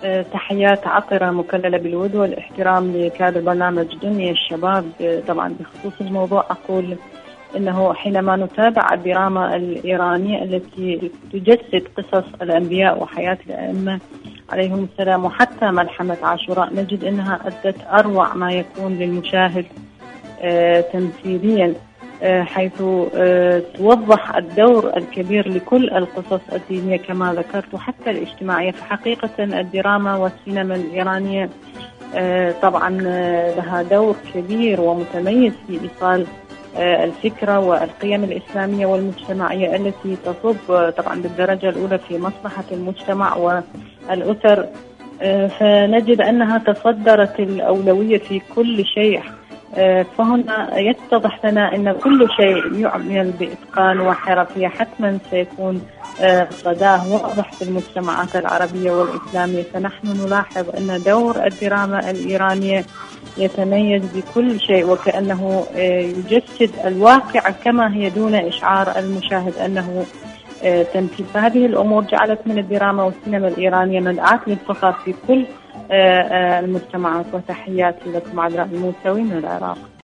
تحيات عطرة مكللة بالود والاحترام لكادر برنامج دنيا الشباب. طبعا بخصوص الموضوع أقول إنه حينما نتابع الدراما الإيرانية التي تجسد قصص الأنبياء وحياة الأئمة عليهم السلام وحتى ملحمة عاشوراء، نجد أنها أدت أروع ما يكون للمشاهد تمثيليا، حيث توضح الدور الكبير لكل القصص الدينية كما ذكرت وحتى الاجتماعية. فحقيقة الدراما والسينما الإيرانية طبعا لها دور كبير ومتميز في إيصال الفكرة والقيم الإسلامية والمجتمعية التي تصب طبعا بالدرجة الأولى في مصلحة المجتمع والأسر. فنجد أنها تصدرت الأولوية في كل شيء. فهنا يتضح لنا أن كل شيء يعمل بإتقان وحرفية حتما سيكون صداه واضح في المجتمعات العربية والإسلامية. فنحن نلاحظ أن دور الدراما الإيرانية يتميز بكل شيء وكأنه يجسد الواقع كما هي دون إشعار المشاهد أنه تمثيل. فهذه الأمور جعلت من الدراما والسينما الإيرانية مدعاة للفخر في كل المجتمعات. وتحياتي لكم عذراء الموسوي من العراق.